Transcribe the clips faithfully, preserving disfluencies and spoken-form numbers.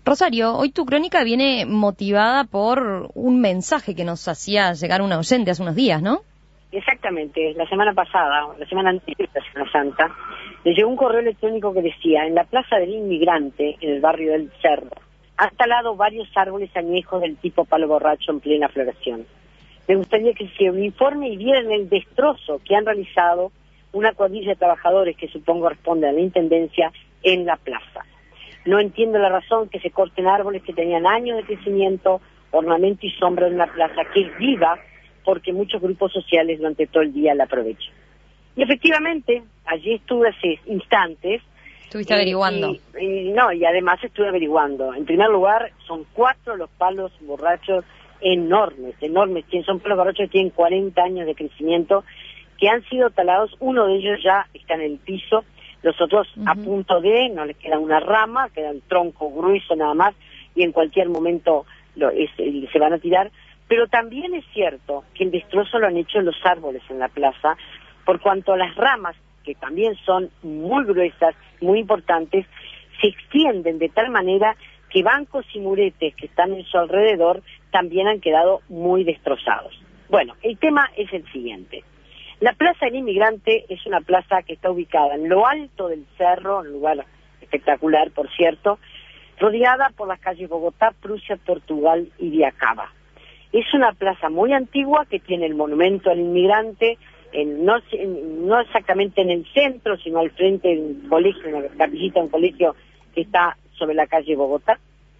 Rosario, hoy tu crónica viene motivada por un mensaje que nos hacía llegar una oyente hace unos días, ¿no? Exactamente, la semana pasada, la semana anterior de la Semana Santa, le llegó un correo electrónico que decía: en la Plaza del Inmigrante, en el barrio del Cerro, han talado varios árboles añejos del tipo palo borracho en plena floración. Me gustaría que se uniforme y vieran el destrozo que han realizado una cuadrilla de trabajadores que supongo responde a la Intendencia en la plaza. No entiendo la razón que se corten árboles que tenían años de crecimiento, ornamento y sombra en una plaza que es viva, porque muchos grupos sociales durante todo el día la aprovechan. Y efectivamente, allí estuve hace instantes. Estuviste eh, averiguando. Y, y, no, y además estuve averiguando. En primer lugar, son cuatro los palos borrachos enormes, enormes. Son palos borrachos que tienen cuarenta años de crecimiento, que han sido talados. Uno de ellos ya está en el piso, los otros uh-huh. a punto de, no les queda una rama, queda el tronco grueso nada más, y en cualquier momento lo, es, se van a tirar. Pero también es cierto que el destrozo lo han hecho los árboles en la plaza, por cuanto las ramas, que también son muy gruesas, muy importantes, se extienden de tal manera que bancos y muretes que están en su alrededor también han quedado muy destrozados. Bueno, el tema es el siguiente. La Plaza del Inmigrante es una plaza que está ubicada en lo alto del cerro, un lugar espectacular, por cierto, rodeada por las calles Bogotá, Prusia, Portugal y Viacaba. Es una plaza muy antigua que tiene el monumento al inmigrante, en, no, en, no exactamente en el centro, sino al frente del colegio, en la capillita de un colegio que está sobre la calle Bogotá.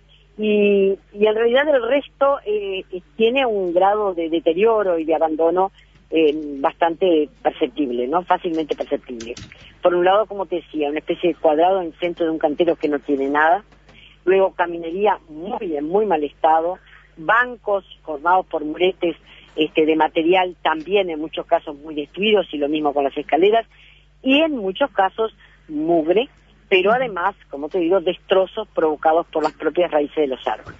Y, y en realidad el resto eh, tiene un grado de deterioro y de abandono eh, bastante perceptible, ¿no? Fácilmente perceptible. Por un lado, como te decía, una especie de cuadrado en el centro de un cantero que no tiene nada. Luego, caminería muy en muy mal estado. Bancos formados por muretes este, de material también en muchos casos muy destruidos, y lo mismo con las escaleras. Y en muchos casos, mugre, pero además, como te digo, destrozos provocados por las propias raíces de los árboles.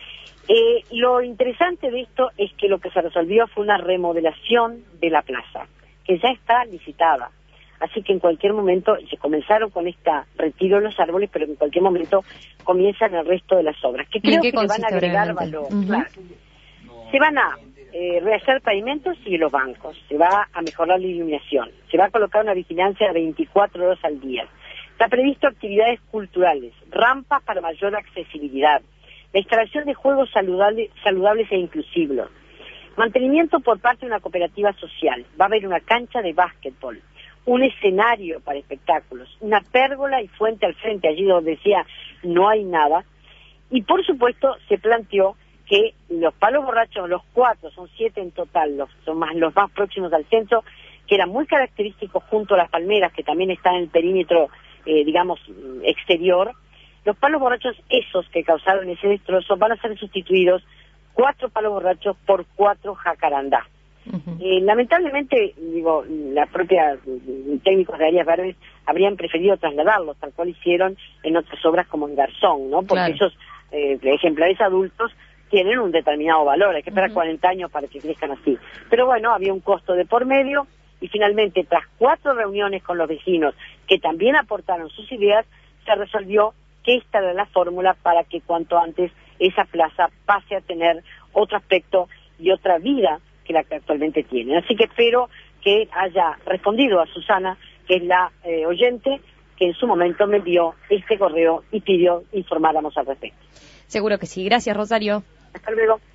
Eh, lo interesante de esto es que lo que se resolvió fue una remodelación de la plaza, que ya está licitada. Así que en cualquier momento, se comenzaron con este retiro de los árboles, pero en cualquier momento comienzan el resto de las obras, que creo que le van a agregar valor. Uh-huh. Claro. Se van a eh, rehacer pavimentos y los bancos, se va a mejorar la iluminación, se va a colocar una vigilancia de veinticuatro horas al día. Está previsto actividades culturales, rampas para mayor accesibilidad, la instalación de juegos saludables, saludables e inclusivos, mantenimiento por parte de una cooperativa social, va a haber una cancha de básquetbol, un escenario para espectáculos, una pérgola y fuente al frente, allí donde decía no hay nada, y por supuesto se planteó que los palos borrachos, los cuatro, son siete en total, los, son más, los más próximos al centro, que eran muy característicos junto a las palmeras, que también están en el perímetro, eh, digamos, exterior. Los palos borrachos, esos que causaron ese destrozo, van a ser sustituidos, cuatro palos borrachos por cuatro jacarandá. Uh-huh. Eh, lamentablemente, digo, la propia eh, técnicos de áreas verdes habrían preferido trasladarlos, tal cual hicieron en otras obras como en Garzón, ¿no? Porque claro, esos eh, ejemplares adultos tienen un determinado valor, hay que esperar uh-huh. cuarenta años para que crezcan así. Pero bueno, había un costo de por medio, y finalmente, tras cuatro reuniones con los vecinos, que también aportaron sus ideas, se resolvió que esta era la fórmula para que cuanto antes esa plaza pase a tener otro aspecto y otra vida que la que actualmente tiene. Así que espero que haya respondido a Susana, que es la eh, oyente, que en su momento me envió este correo y pidió informáramos al respecto. Seguro que sí. Gracias, Rosario. Hasta luego.